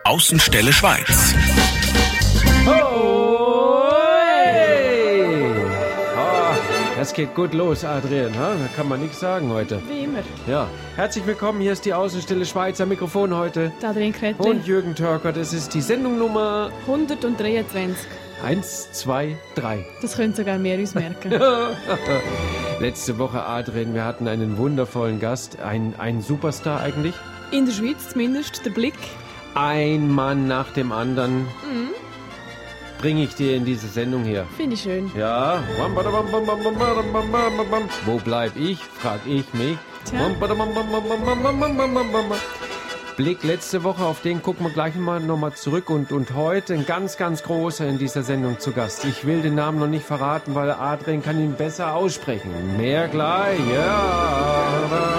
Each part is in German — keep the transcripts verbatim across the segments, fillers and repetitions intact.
Außenstelle Schweiz. Oh, hey. Oh, das geht gut los, Adrian. Ha? Da kann man nichts sagen heute. Wie immer. Ja, herzlich willkommen. Hier ist die Außenstelle Schweiz. Am Mikrofon heute Adrian Kretli. und Jürgen Törker. Das ist die Sendung Nummer hundertdreiundzwanzig. eins, zwei, drei. Das können sogar wir uns merken. Letzte Woche, Adrian, wir hatten einen wundervollen Gast. Ein, ein Superstar eigentlich. In der Schweiz zumindest, der Blick. Ein Mann nach dem anderen Mhm. bringe ich dir in diese Sendung hier. Finde ich schön. Ja. Wo bleib ich? Frag ich mich. Tja. Blick letzte Woche, auf den gucken wir gleich mal nochmal zurück. Und, und heute ein ganz, ganz großer in dieser Sendung zu Gast. Ich will den Namen noch nicht verraten, weil Adrian kann ihn besser aussprechen. Mehr gleich, ja.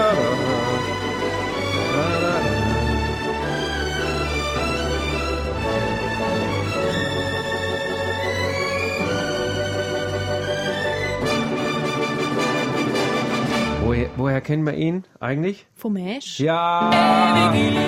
Woher, woher kennen wir ihn eigentlich? Vom Esch. Ja!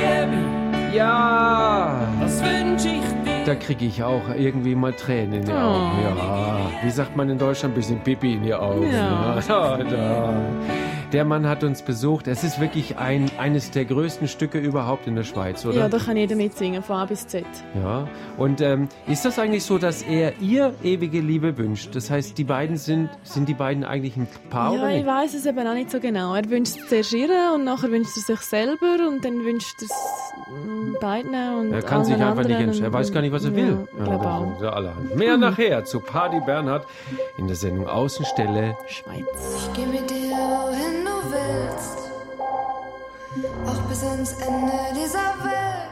Ja! Was wünsch ich dir? Da kriege ich auch irgendwie mal Tränen in die Oh. Augen. Ja. Wie sagt man in Deutschland? Ein bisschen Pipi in die Augen. Ja. Ja, da. Der Mann hat uns besucht. Es ist wirklich ein, eines der größten Stücke überhaupt in der Schweiz, oder? Ja, da kann jeder mitsingen, von A bis Z. Ja. Und ähm, ist das eigentlich so, dass er ihr ewige Liebe wünscht? Das heißt, die beiden sind, sind die beiden eigentlich ein Paar, Ja, oder ich nicht? weiss es eben auch nicht so genau. Er wünscht es zuerst ihr und nachher wünscht er sich selber und dann wünscht er es mm, beiden und Er kann sich allen einfach nicht anderen. entscheiden. Er weiß gar nicht, was er Ja, will. ich glaube auch. das ist ja allerhand. Mehr nachher zu Party Bernhard in der Sendung Außenstelle. Schweiz. Ich geh mit dir, wohin du willst, auch bis ans Ende dieser Welt.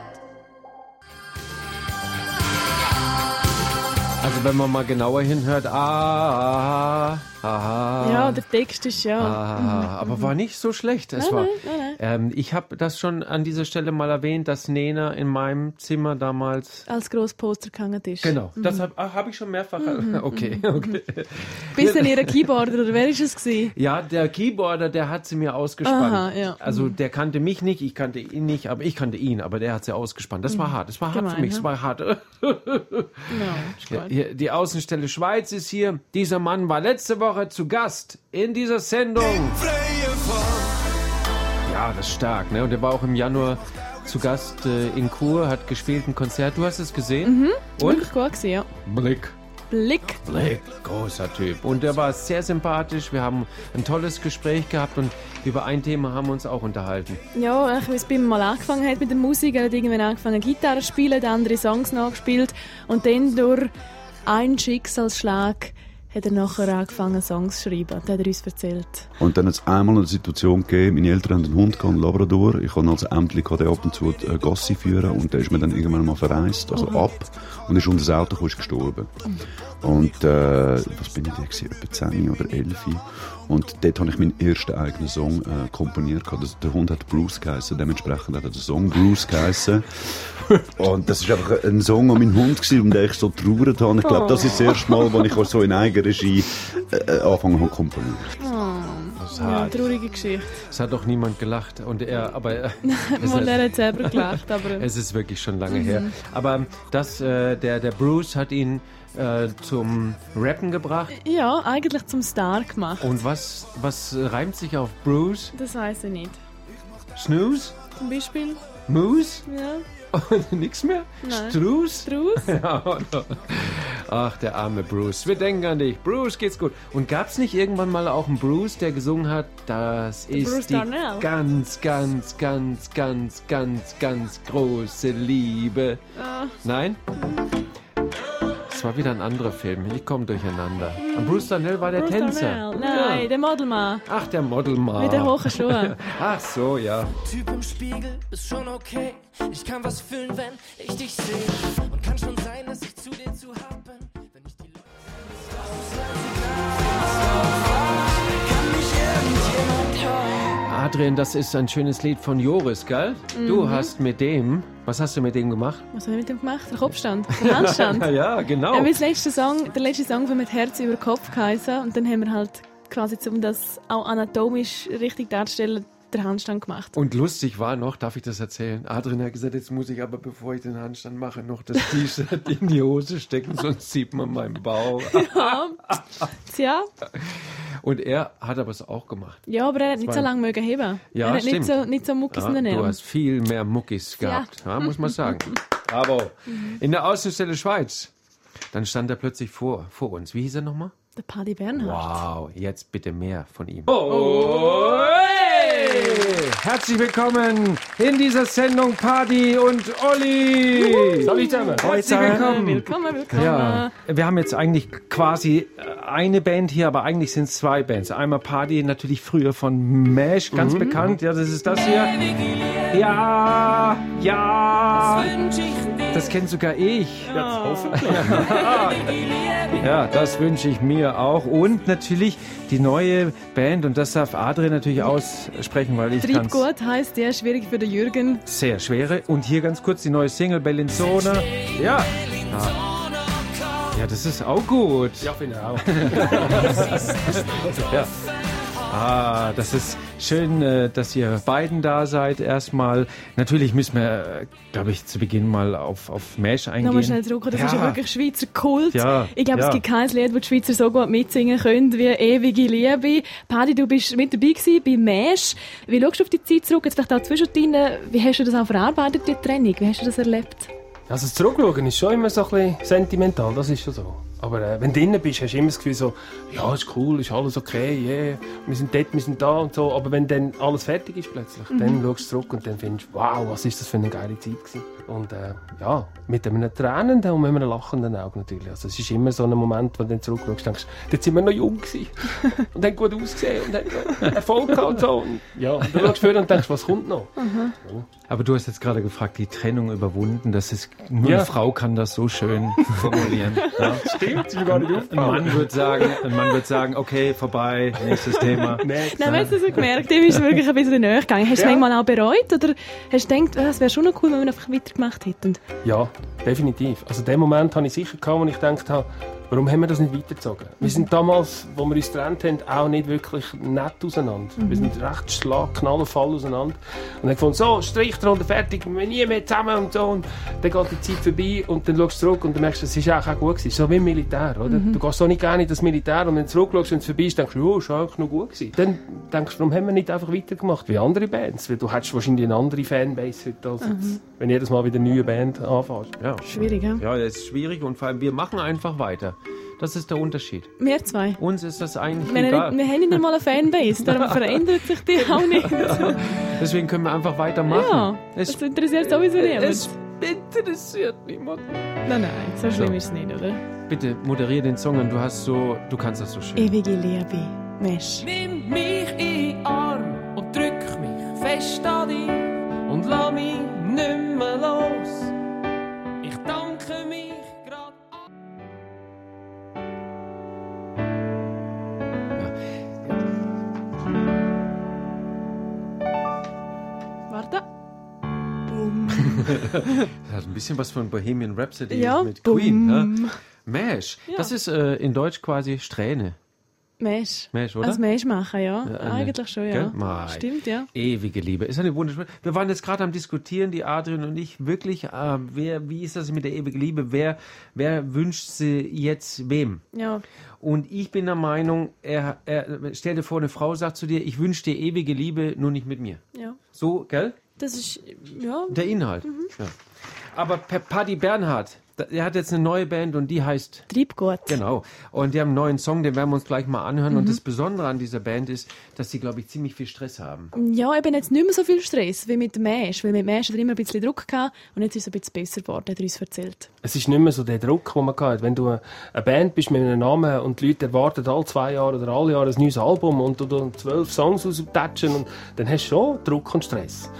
Also wenn man mal genauer hinhört, ah, ah, ah, Ja, der Text ist ja... ah, aber war nicht so schlecht. Es Nein, war, nein, nein, nein. ähm, ich habe das schon an dieser Stelle mal erwähnt, dass Nena in meinem Zimmer damals... Als grosses Poster gehangen ist. Genau, das habe hab ich schon mehrfach... Okay, okay. Bis dann ihr Keyboarder, oder wer war es gewesen? Ja, der Keyboarder, der hat sie mir ausgespannt. Aha, ja. Also der kannte mich nicht, ich kannte ihn nicht, aber ich kannte ihn, aber der hat sie ausgespannt. Das war hart, das war hart Gemein, für mich, das ne? war hart. Ja, ist Ja, gut. hier, die Außenstelle Schweiz ist hier. Dieser Mann war letzte Woche zu Gast in dieser Sendung. Ja, das ist stark, ne? Und er war auch im Januar zu Gast äh, in Chur, hat gespielt ein Konzert. Du hast es gesehen? Und? Wirklich gut gewesen, ja. Blick. Blick. Blick, großer Typ. Und er war sehr sympathisch. Wir haben ein tolles Gespräch gehabt und über ein Thema haben wir uns auch unterhalten. Ja, ich weiß, bei ihm mal angefangen hat mit der Musik, er hat irgendwann angefangen Gitarre zu spielen, hat andere Songs nachgespielt und dann durch einen Schicksalsschlag hat er nachher angefangen Songs zu schreiben. Das hat er uns erzählt. Und dann hat es einmal eine Situation gegeben, meine Eltern haben einen Hund gehabt, einen Labrador. Ich habe also Ämtli den ab und zu äh, Gassi führen und der ist mir dann irgendwann mal verreist, also Mhm. ab. Und ist unter das Auto gekommen, ist gestorben. Und äh, was bin ich da gewesen? Etwa zehn oder elf. Und dort habe ich meinen ersten eigenen Song äh, komponiert. Das, der Hund hat Bruce geheißen, dementsprechend hat er den Song Bruce geheißen. Und das war einfach ein Song an meinen Hund gewesen, um den ich so getrauert habe. Ich glaube, das ist das erste Mal, als ich auch so in Eigenregie äh, angefangen habe zu komponieren. Das ist Ja, hart. traurige Geschichte. Es hat doch niemand gelacht. Und er, aber äh, es, Mal, er hat selber gelacht, aber... es ist wirklich schon lange her. Aber das, äh, der, der Bruce hat ihn äh, zum Rappen gebracht. Ja, eigentlich zum Star gemacht. Und was, was reimt sich auf Bruce? Das weiss ich nicht. Snooze? Zum Beispiel, Moose? ja, Und nix mehr? Nein. Struß? Strauss. Ja, oder? Ach, der arme Bruce. Wir denken an dich. Bruce, geht's gut. Und gab's nicht irgendwann mal auch einen Bruce, der gesungen hat, das ist Bruce die Darnell. ganz, ganz, ganz, ganz, ganz, ganz große Liebe? Ah. Nein? Das war wieder ein anderer Film. Ich komme durcheinander. Und Bruce Darnell war der Bruce Tänzer. Darnell. Nein, Ja. der Modelmann. Ach, der Modelmann. Mit den hohen Schuhen. Ach so, ja. Typ im Spiegel ist schon okay. Ich kann was fühlen, wenn ich dich sehe. Und kann schon sein, dass ich zu dir zu hart bin. Wenn ich die Leute kann mich irgendjemand hören. Adrian, das ist ein schönes Lied von Joris, gell? Du hast mit dem, was hast du mit dem gemacht? Was habe ich mit dem gemacht? Der Kopfstand, der Handstand. Ja, genau. Ja, weil das letzte Song, der letzte Song von «Mit Herz über Kopf» geheißen und dann haben wir halt quasi, um das auch anatomisch richtig darzustellen, den Handstand gemacht. Und lustig war noch, darf ich das erzählen? Adrian hat gesagt, jetzt muss ich aber, bevor ich den Handstand mache, noch das T-Shirt in die Hose stecken, sonst sieht man meinen Bauch. Ja, tja. Und er hat aber es auch gemacht. Ja, aber er hat nicht war- so lange mögen heben. Ja, er hat stimmt. nicht so, nicht so Muckis Ja, in den du Armen. hast viel mehr Muckis gehabt, ja. muss man sagen. Bravo. In der Außenstelle Schweiz. Dann stand er plötzlich vor, vor uns. Wie hieß er nochmal? Der Paddy Bernhard. Wow, jetzt bitte mehr von ihm. Oh, hey! Herzlich willkommen in dieser Sendung Paddy und Olli. Salut zusammen. Herzlich willkommen. Willkommen, willkommen. Ja, wir haben jetzt eigentlich quasi eine Band hier, aber eigentlich sind es zwei Bands. Einmal Paddy, natürlich früher von Mash, ganz bekannt. Ja, das ist das hier. Ja, ja. Das kennt sogar ich. Ja, hoffentlich. Ja, das wünsche ich mir auch. Und natürlich die neue Band, und das darf Adrian natürlich aussprechen, weil ich kann Treibgut heisst der, schwierig für den Jürgen. sehr schwere. Und hier ganz kurz die neue Single Bellinzona. Ja. Ja. Ja, das ist auch gut. Ja, finde ich auch. Ja. Ah, das ist schön, äh, dass ihr beiden da seid. Erstmal, natürlich müssen wir, glaube ich, zu Beginn mal auf, auf Mash eingehen. Nochmal schnell zurück, das ja. ist ja wirklich Schweizer Kult. Ja, Ich glaube, ja. es gibt kein Lied, wo die Schweizer so gut mitsingen können wie «Ewige Liebe». Paddy, du bist mit dabei gewesen bei Mash. Wie schaust du auf die Zeit zurück? Jetzt vielleicht auch zwischendrin. Wie hast du das auch verarbeitet, die Trennung? Wie hast du das erlebt? Also das Zurückschauen ist schon immer so ein bisschen sentimental, das ist schon so. Aber äh, wenn du drinnen bist, hast du immer das Gefühl so, ja, ist cool, ist alles okay, yeah, wir sind dort, wir sind da und so. Aber wenn dann alles fertig ist plötzlich, mhm. dann schaust du zurück und dann findest du, wow, was ist das für eine geile Zeit gewesen. Und äh, ja, mit einem tränenden und mit einem lachenden Auge natürlich. Also es ist immer so ein Moment, wo du dann zurückschaust und denkst, dort sind wir noch jung gewesen und haben gut ausgesehen und haben Erfolg gehabt und so. Und, ja, und dann schaust du vor und denkst, was kommt noch? Mhm. Ja. Aber du hast jetzt gerade gefragt, die Trennung überwunden, das ist, nur Ja. eine Frau kann das so schön formulieren. Ja. Stimmt, ist mir gar nicht Ein aufgefallen. Mann würde sagen, ein Mann würde sagen, okay, vorbei, nächstes Thema. Nein, Nein, hast du so gemerkt, dem ist es wirklich ein bisschen näher gegangen. Hast du Ja. es manchmal auch bereut oder hast du gedacht, es wäre schon noch cool, wenn wir einfach weitergemacht hätten? Ja, definitiv. Also den Moment hatte ich sicher gehabt, wo ich gedacht habe, warum haben wir das nicht weitergezogen? Wir sind damals, wo wir uns getrennt haben, auch nicht wirklich nett auseinander. Wir sind recht schlag, knallenfall auseinander. Und dann gefunden, so, Strichrunde fertig, wir nie mehr zusammen und so. Und dann geht die Zeit vorbei und dann schaust du zurück und du merkst, es war auch gut gewesen. So wie im Militär, oder? Du gehst so nicht gerne in das Militär und wenn du zurückschaust und es vorbei ist, denkst du, oh, ist eigentlich noch gut gewesen. Dann denkst du, warum haben wir nicht einfach weitergemacht wie andere Bands? Weil du hättest wahrscheinlich eine andere Fanbase heute, als jetzt, wenn jedes Mal wieder eine neue Band anfängst. Ja. Schwierig, ja? Ja, das ist schwierig und vor allem, wir machen einfach weiter. Das ist der Unterschied. Wir zwei. Uns ist das eigentlich Wir, egal. haben nicht- wir haben nicht mal eine Fanbase, darum verändert sich die auch nicht. Deswegen können wir einfach weitermachen. Ja, es, das interessiert sowieso niemand. es interessiert niemanden. Nein, nein, so schlimm So. ist es nicht, oder? Bitte moderier den Song und du hast so, du kannst das so schön. Ewige Liebe, Mesh. Nimm mich in den Arm und drück mich fest an dich und lass mich nicht mehr los. Ich danke mich grad an. Warte. Das hat ein bisschen was von Bohemian Rhapsody Ja, mit Queen. bumm. Ne? Mash, Ja. das ist äh, in Deutsch quasi Strähne. Mesh. Mesh, oder? Als Mesh machen, ja. Ja, Eigentlich schon, ja. gell? Mei. Stimmt, ja. Ewige Liebe. Ist eine wunderschöne. Wir waren jetzt gerade am Diskutieren, die Adrian und ich, wirklich, äh, wer, wie ist das mit der ewigen Liebe? Wer, wer wünscht sie jetzt wem? Ja. Und ich bin der Meinung, er, er stell dir vor, eine Frau sagt zu dir, ich wünsche dir ewige Liebe, nur nicht mit mir. Ja. So, gell? Das ist, ja. Der Inhalt. Ja. Aber Per- Paddy Bernhard, der hat jetzt eine neue Band und die heißt Treibgut. Genau. Und die haben einen neuen Song, den werden wir uns gleich mal anhören. Und das Besondere an dieser Band ist, dass sie, glaube ich, ziemlich viel Stress haben. Ja, eben jetzt nicht mehr so viel Stress wie mit Mesh, weil mit Mesh hat er immer ein bisschen Druck gehabt und jetzt ist es ein bisschen besser geworden, hat er uns erzählt. Es ist nicht mehr so der Druck, den man hat. Wenn du eine Band bist mit einem Namen und die Leute erwarten alle zwei Jahre oder alle Jahre ein neues Album und du dann zwölf Songs austatschen, und dann hast du schon Druck und Stress.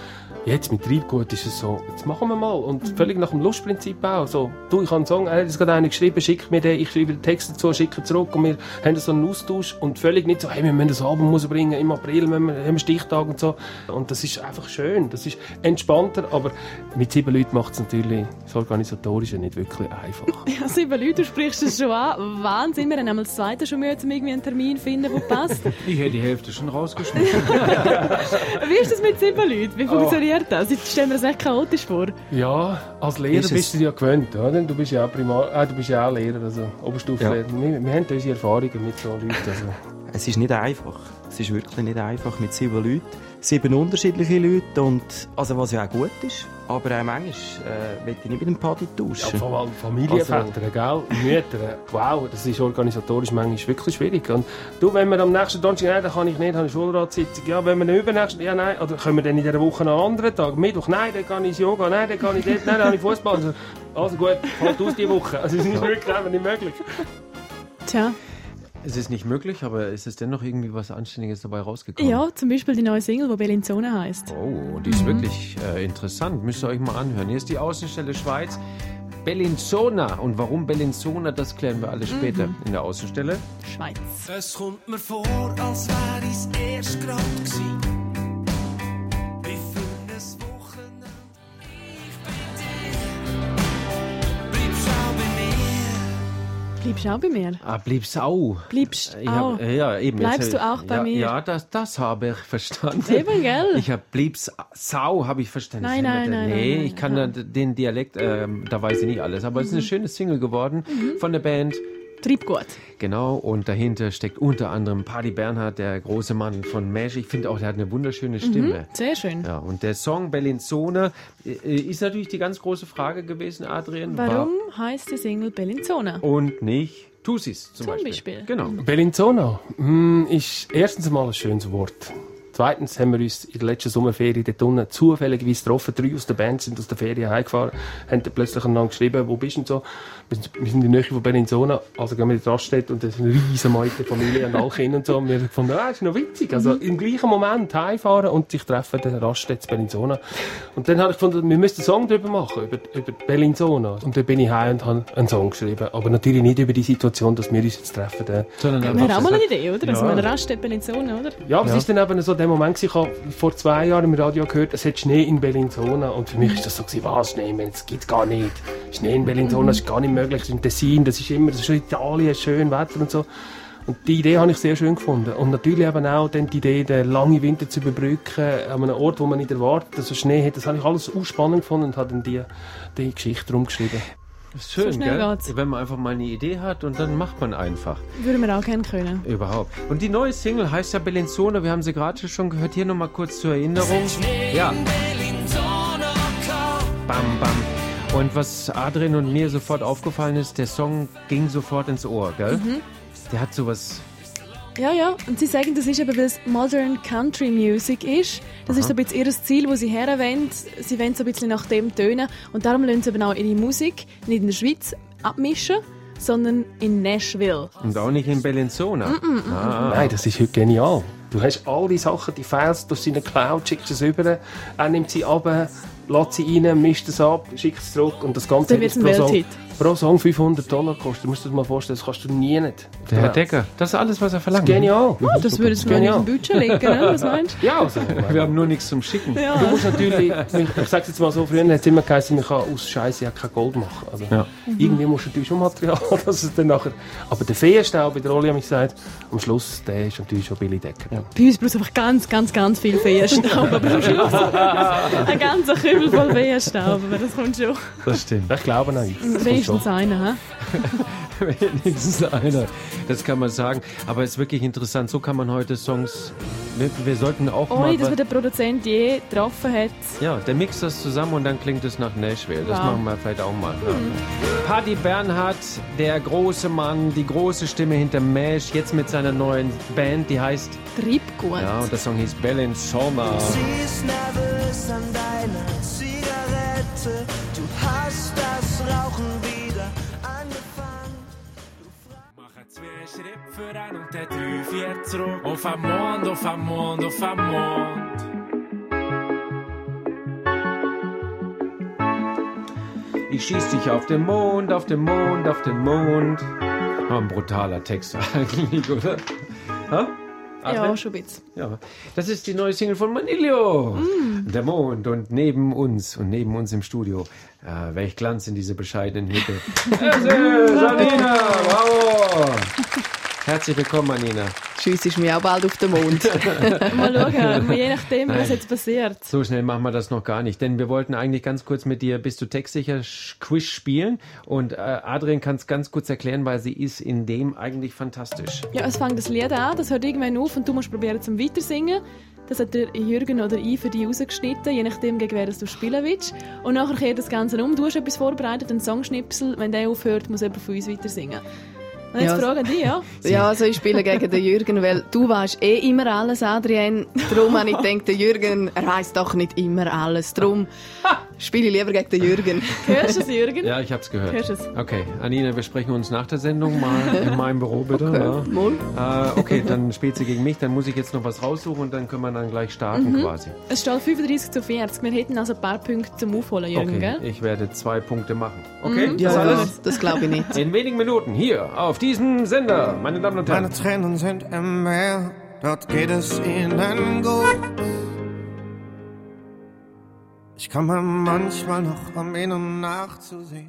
Jetzt mit Treibgut ist es so, jetzt machen wir mal. Und mhm. völlig nach dem Lustprinzip auch. So, du, ich habe einen Song, er hat es gerade einer geschrieben, schick mir den, ich schreibe den Text dazu, schicke zurück und wir haben so einen Austausch und völlig nicht so, hey, wir müssen das Album rausbringen, im April wir, haben wir einen Stichtag und so. Und das ist einfach schön, das ist entspannter, aber mit sieben Leuten macht es natürlich das Organisatorische nicht wirklich einfach. Ja, sieben Leute, du sprichst es schon an. Wann sind wir denn einmal das zweite schon müde, um irgendwie einen Termin zu finden, der passt? Ich hätte die Hälfte schon rausgeschmissen. Wie ist das mit sieben Leuten? Wie funktioniert oh. das? Ich stelle mir das echt chaotisch vor. Ja, als Lehrer ist bist du dir ja gewöhnt, oder? Du bist ja auch Primar, äh, du bist ja auch Lehrer, also Oberstufenlehrer. Ja. Wir, wir haben unsere Erfahrungen mit so Leuten. Also. Es ist nicht einfach. Es ist wirklich nicht einfach mit sieben Leuten. Sieben unterschiedliche Leute, und, also was ja auch gut ist. Aber auch manchmal äh, will ich nicht mit dem Paddy tauschen. Ja, vor allem Familienväter, also, gell? Mütter, wow, das ist organisatorisch manchmal wirklich schwierig. Und du, wenn wir am nächsten Donnerstag, nein, dann kann ich nicht, habe eine Schulratssitzung. Ja, wenn wir den übernächsten, ja, nein, oder können wir dann in dieser Woche noch einen anderen Tag? Mittwoch, nein, dann kann ich ins Yoga, nein, dann kann ich dort, nein, dann habe ich Fußball. Also, also gut, fällt aus die Woche. Also es ist wirklich einfach nicht möglich. Tja. Es ist nicht möglich, aber ist es dennoch irgendwie was Anständiges dabei rausgekommen? Ja, zum Beispiel die neue Single, die Bellinzona heisst. Oh, die ist mhm. wirklich äh, interessant. Müsst ihr euch mal anhören. Hier ist die Außenstelle Schweiz. Bellinzona. Und warum Bellinzona, das klären wir alle später mhm. in der Außenstelle Schweiz. Es kommt mir vor, als wäre ich's erst gerade gewesen. Wie für ein Wochenende. Ich bin dir. Bleibst auch bei mir. Bleibst du auch bei mir? Ah, bleibst auch. Bleibst ich auch. Hab, ja, eben, Bleibst jetzt, du auch bei ja, mir? Ja, das, das habe ich verstanden. Eben, gell? Ich habe bleib's sau, habe ich verstanden. Nein, nein, nein. Nee, nein, ich kann nein. den Dialekt, ähm, da weiß ich nicht alles. Aber mhm. es ist eine schöne Single geworden mhm. von der Band Treibgut. Genau, und dahinter steckt unter anderem Paddy Bernhard, der große Mann von Mesh. Ich finde auch, der hat eine wunderschöne Stimme. Mhm, sehr schön. Ja, und der Song Bellinzona äh, ist natürlich die ganz große Frage gewesen, Adrian. Warum war heißt die Single Bellinzona? Und nicht Tussis zum, zum Beispiel. Beispiel. Genau. Bellinzona mm, ist erstens einmal ein schönes Wort. Zweitens haben wir uns in der letzten Sommerferie dort unten zufälligerweise getroffen. Drei aus der Band sind aus der Ferien heimgefahren, haben dann plötzlich einander geschrieben, wo bist du und so. Wir sind in der Nähe von Bellinzona, also gehen wir in die Raststätte und das ist eine riesen Meute Familie und alle Kinder und so. Und wir haben gefunden, ah, das ist noch witzig. Also im gleichen Moment heimfahren und sich treffen in der Raststätte Bellinzona. Und dann habe ich gefunden, wir müssen einen Song darüber machen, über, über Bellinzona. Und dann bin ich heim und habe einen Song geschrieben. Aber natürlich nicht über die Situation, dass wir uns jetzt treffen. Sondern wir haben auch mal eine Idee, oder? Ja. Also eine Raststätte Bellinzona, oder? Ja, aber ja. Es ist dann eben so der Moment, ich habe vor zwei Jahren im Radio gehört, es hat Schnee in Bellinzona. Und für mich ist das so, was, Schnee, das gibt es gar nicht. Schnee in Bellinzona ist gar nicht möglich. Das ist im Tessin, das ist immer, das ist schon Italien, schön Wetter und so. Und die Idee habe ich sehr schön gefunden. Und natürlich eben auch dann die Idee, den langen Winter zu überbrücken, an einem Ort, wo man nicht erwartet, dass es Schnee hat. Das habe ich alles auch spannend gefunden und habe dann die, die Geschichte drum geschrieben. Das ist schön, so gell? Geht's. Wenn man einfach mal eine Idee hat und dann macht man einfach. Würden wir auch gerne können. Überhaupt. Und die neue Single heißt ja Bellinzona. Wir haben sie gerade schon gehört. Hier nochmal kurz zur Erinnerung. Ja. Bam, bam. Und was Adrian und mir sofort aufgefallen ist, der Song ging sofort ins Ohr, gell? Mhm. Der hat sowas... Ja, ja. Und sie sagen, das ist eben, weil es Modern Country Music ist. Das Aha. ist so ein bisschen ihr Ziel, wo sie herwollen. Sie wollen so ein bisschen nach dem tönen. Und darum lassen sie eben auch ihre Musik nicht in der Schweiz abmischen, sondern in Nashville. Und auch nicht in Bellinzona. Mm -mm, mm ah. Nein, das ist heute genial. Du hast all die Sachen, die Files durch seine Cloud, schickst es rüber, er nimmt sie ab, lässt sie rein, mischt es ab, schickt es zurück und das Ganze wird ein Welthit. Pro Song fünfhundert Dollar kostet. Du musst dir das mal vorstellen, das kannst du nie nicht. Der Herr Decker, das ist alles, was er verlangt. Das ist genial. Oh, das würde es noch nicht im Budget legen, ne? Was meinst du? Ja, also, wir haben nur nichts zum Schicken. Ja. Du musst natürlich, ich sage jetzt mal so, früher hat es immer geheißen, man kann aus Scheiße ja kein Gold machen. Also, ja. Irgendwie musst du natürlich schon Material haben, dass es dann nachher... Aber der Feenstaub bei der Rolli, habe ich gesagt, am Schluss, der ist natürlich schon Billy Decker. Ja. Bei uns braucht es einfach ganz, ganz, ganz viel Feenstaub, aber am Schluss ein ganzer Kübel voll Feenstaub, aber das kommt schon. Das stimmt. Ich glaube an euch. Wenigstens einer, hä? Wenigstens einer, das kann man sagen. Aber es ist wirklich interessant, so kann man heute Songs... Wir, wir sollten auch Ohne, mal... Ohne, dass man den Produzent je getroffen hat. Ja, der mixt das zusammen und dann klingt es nach Nashville. Das wow. machen wir vielleicht auch mal. Ja. Mhm. Paddy Bernhard, der große Mann, die große Stimme hinter Mesh, jetzt mit seiner neuen Band, die heißt... Treibgut. Ja, und der Song hieß Bellinzona. Sie ist nervös an deiner Zigarette, du hast das Rauchen wieder angefangen. Mache zwei Schritte voran und der drei, vier zurück. Auf am Mond, auf am Mond, auf am Mond. Ich schieß dich auf den Mond, auf den Mond, auf den Mond. Oh, ein brutaler Text eigentlich, oder? Ha? Ja, schon ein bisschen. Ja, das ist die neue Single von Manilio. Mm. Der Mond und neben uns und neben uns im Studio. Äh, welch Glanz in diese bescheidenen Hütte. Es ist Anina, bravo. Herzlich willkommen, Anina. Tschüss, ist mir auch bald auf dem Mond. Mal schauen, je nachdem, was jetzt passiert. So schnell machen wir das noch gar nicht, denn wir wollten eigentlich ganz kurz mit dir Bist du textsicher Quiz spielen und äh, Adrian kann es ganz kurz erklären, weil sie ist in dem eigentlich fantastisch. Ja, es fängt das Lied an, das hört irgendwann auf und du musst probieren zum Weitersingen. Das hat der Jürgen oder ich für dich rausgeschnitten, je nachdem, gegen wer du spielen willst. Und nachher kehrt das Ganze um. Du hast etwas vorbereitet, einen Songschnipsel. Wenn der aufhört, muss jemand von uns weitersingen. Und jetzt Ja. fragen die, ja? Ja, also ich spiele gegen den Jürgen, weil du weißt eh immer alles, Adrian. Darum habe ich gedacht, der Jürgen, er weiss doch nicht immer alles. Darum spiele ich lieber gegen den Jürgen. Hörst du es, Jürgen? Ja, ich hab's gehört. Hörst du es? Okay, Anina, wir sprechen uns nach der Sendung mal in meinem Büro, bitte. Okay, mal. Ja. Äh, okay, dann spielt sie gegen mich, dann muss ich jetzt noch was raussuchen und dann können wir dann gleich starten Mhm. quasi. Es steht fünfunddreißig zu vierzig. Wir hätten also ein paar Punkte zum Aufholen, Jürgen, Okay, gell? ich werde zwei Punkte machen. Okay, Mhm. das Ja, alles? das, das glaube ich nicht. In wenigen Minuten hier auf diesem Sender, meine Damen und Herren. Meine Tränen sind im Meer, dort geht es ihnen gut. Ich komme manchmal noch, um ihnen nachzusehen.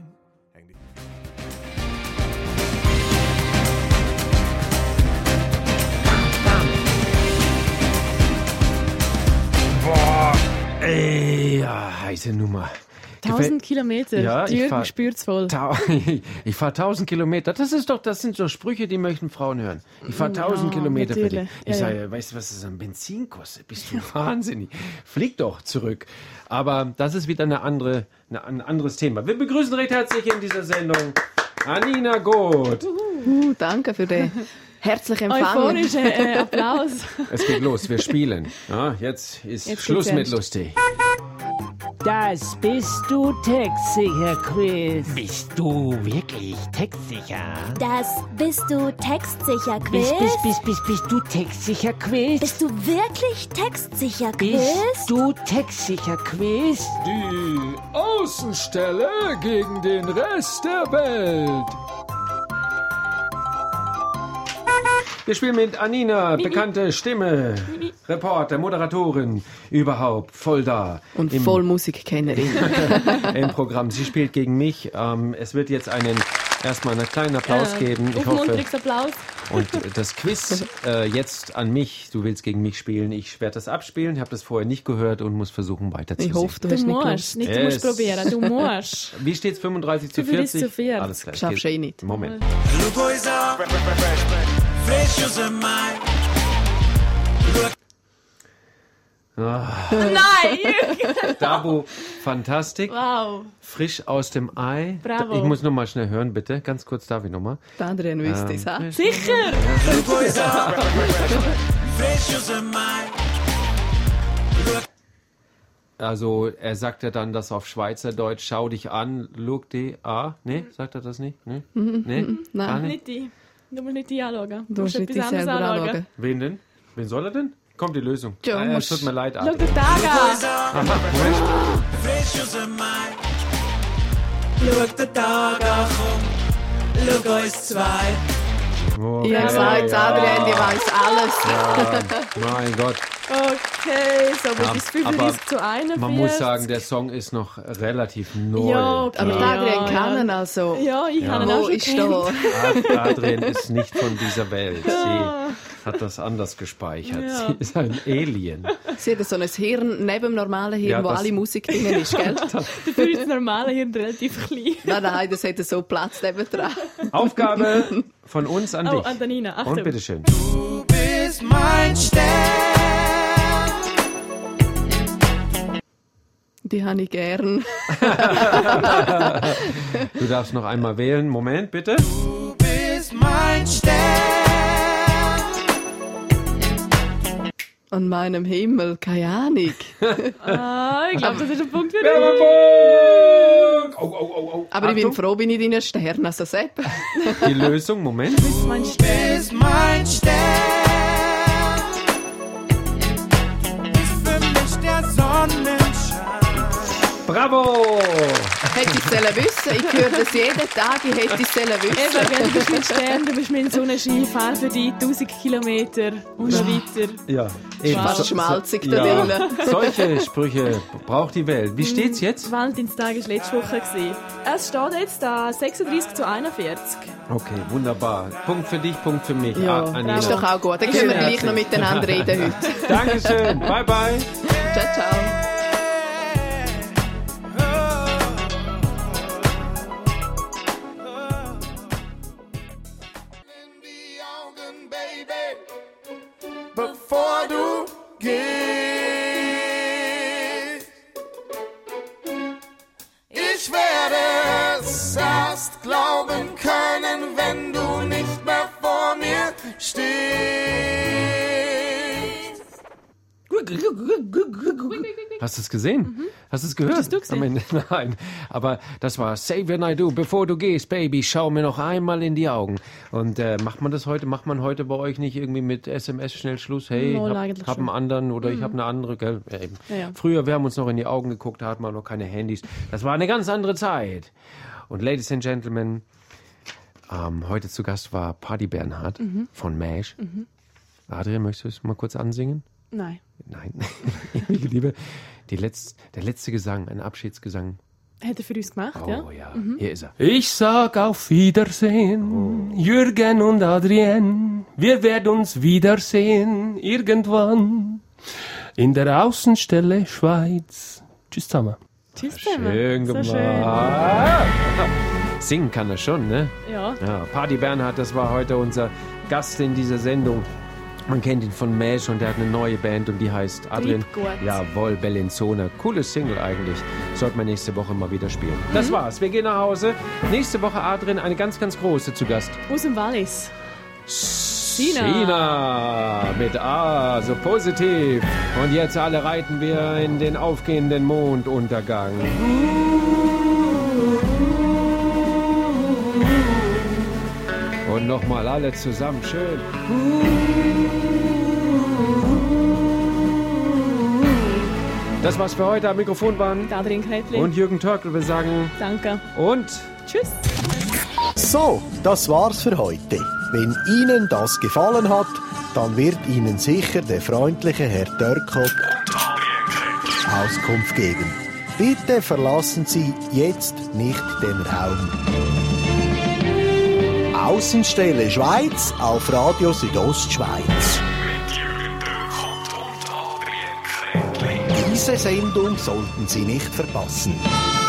Boah, ey, ja, heiße Nummer. tausend Kilometer. Ja, Die ich Jürgen fahr- spürt's voll. Ta- ich fahre tausend Kilometer. Das ist doch, das sind so Sprüche, die möchten Frauen hören. Ich fahre tausend Ja, Kilometer für dich. natürlich. Ich Ja, sage, weißt du, was das an Benzin kostet? Bist du wahnsinnig? Flieg doch zurück. Aber das ist wieder eine andere, eine, ein anderes Thema. Wir begrüßen recht herzlich in dieser Sendung Anina Goth. Uh, danke für den herzlichen Empfang. Euphorischer äh, Applaus. Es geht los, wir spielen. Ja, jetzt ist Jetzt Schluss geht's mit ernst. lustig. Das bist du textsicher, Quiz. Bist du wirklich textsicher? Das bist du textsicher, Quiz. Bist, bist, bist, bist, bist du textsicher, Quiz? Bist du wirklich textsicher, Quiz? Bist du textsicher, Quiz? Die Außenstelle gegen den Rest der Welt. Wir spielen mit Anina, bekannte Stimme, Reporter, Moderatorin, überhaupt voll da. Und Im- voll Musikkennerin. im Programm. Sie spielt gegen mich. Ähm, es wird jetzt einen erstmal einen kleinen Applaus Äh, geben. Ich hoffe. Aufmunterungsapplaus. Und das Quiz äh, jetzt an mich. Du willst gegen mich spielen. Ich werde das abspielen. Ich habe das vorher nicht gehört und muss versuchen weiterzusehen. Ich hoffe, du Du hast nicht musst, gewusst. nicht, du musst Es- probieren, du musst. Wie steht es? fünfunddreißig zu fünfunddreißig vierzig? zu vierzig. Alles klar. Schaffst du eh nicht. Moment. Look who's up, fresh as a mind. Nein! Dabo, Fantastik. Wow. Frisch aus dem Ei. Bravo. Ich muss noch mal schnell hören, bitte. Ganz kurz, darf ich noch mal? Der Adrian wüsste Ähm, es auch. Sicher! Look who's up, fresh as a mind. Also, er sagt ja dann das auf Schweizerdeutsch. Schau dich an, look die a. Nee, sagt er das nicht? Nee? Nee? Nein. Gar nicht? Nicht die. Du musst nicht die anschauen. Du musst nicht dich selber anschauen. Wen denn? Wen soll er denn? Kommt die Lösung. Ja, ah, ja, es musst- tut mir leid. Schau Adrian. den Tag an. Aha, Moment. Fresh as a mind. Look den Tag an, komm. Look uns zwei. Oh, Ich habe ja, gesagt, ja. Adrian, die weiss alles. Ja, mein Gott. Okay, so, Ja, bis fünfunddreißig zu einundvierzig. Man muss sagen, der Song ist noch relativ neu. Ja, okay. Aber der Adrian Ja, kann ja. ihn also. Ja, ich Ja. habe ihn auch Wo schon ist kennt. da? Ad- Adrian ist nicht von dieser Welt. Sie hat das anders gespeichert. Ja. Sie ist ein Alien. Sie hat so ein Hirn neben dem normalen Hirn, Ja, wo das- alle Musik drin ist, gell? Dafür ist das normale Hirn relativ klein. Nein, nein, das hat so Platz nebendran. Aufgabe von uns an Oh, dich. Antonina, Achtung. Und bitteschön. Du bist mein Stern. Die habe ich gern. Du darfst noch einmal wählen. Moment, bitte. Du bist mein Stern. An meinem Himmel, keine Ahnung. Ah, ich glaube, das ist ein Punkt für dich. Werbung! Oh, oh, oh, oh. Aber ich bin Achtung. froh, bin ich deinen Stern, also Sepp. Die Lösung, Moment. Das ist mein Stern. Bist mein Stern. Ist für mich der Sonnenschein. Bravo! Hätte ich es sollen wissen. Ich höre das jeden Tag, ich hätte es sollen wissen. Eben, du bist mein Stern, du bist mein Sonnenschein, fahr für dich tausend Kilometer und noch weiter. Ja, eben. Fast schmalzig da ja. drinnen. Solche Sprüche braucht die Welt. Wie steht's jetzt? Valentinstag war letzte Woche. Es steht jetzt da sechsunddreißig zu einundvierzig. Okay, wunderbar. Punkt für dich, Punkt für mich. Ja, ah, Anina. Ist doch auch gut. Dann können wir gleich noch miteinander reden heute. Dankeschön. Bye, bye. Ciao, ciao. Bevor du gehst. Ich werde es erst glauben können, wenn du nicht mehr vor mir stehst. Hast du es gesehen? Mhm. Hast du es gehört? Hast du gesehen? Am Ende? Nein. Aber das war Say When I Do, bevor du gehst, Baby, schau mir noch einmal in die Augen. Und äh, macht man das heute? Macht man heute bei euch nicht irgendwie mit S M S schnell Schluss? Hey, no, hab, hab einen anderen oder mhm. ich habe eine andere. Gell? Ja, eben. Ja, ja. Früher, wir haben uns noch in die Augen geguckt, da hatten wir noch keine Handys. Das war eine ganz andere Zeit. Und Ladies and Gentlemen, ähm, heute zu Gast war Paddy Bernhard mhm. von Mash. Mhm. Adrian, möchtest du es mal kurz ansingen? Nein. Nein. Ich liebe die Letz-, der letzte Gesang, ein Abschiedsgesang. Hat er für uns gemacht, oh, ja? Oh ja, mhm. Hier ist er. Ich sag auf Wiedersehen, oh. Jürgen und Adrienne. Wir werden uns wiedersehen, irgendwann. In der Außenstelle Schweiz. Tschüss zusammen. Tschüss zusammen. Schön gemacht. So schön. Singen kann er schon, ne? Ja. Ja. Paddy Bernhard, das war heute unser Gast in dieser Sendung. Man kennt ihn von Mash und der hat eine neue Band und die heißt Adrian. Jawohl, Bellinzona. Cooles Single eigentlich. Sollte man nächste Woche mal wieder spielen. Mhm. Das war's. Wir gehen nach Hause. Nächste Woche Adrian, eine ganz, ganz große zu Gast. Aus dem Wallis. Sina. Sina mit A, so positiv. Und jetzt alle reiten wir in den aufgehenden Monduntergang. Und nochmal alle zusammen schön. Das war's für heute. Am Mikrofon waren Adrian Kretli und Jürgen Törkel. Wir sagen Danke und Tschüss. So, das war's für heute. Wenn Ihnen das gefallen hat, dann wird Ihnen sicher der freundliche Herr Törkel Auskunft geben. Bitte verlassen Sie jetzt nicht den Raum. Außenstelle Schweiz auf Radio Südostschweiz. Diese Sendung sollten Sie nicht verpassen.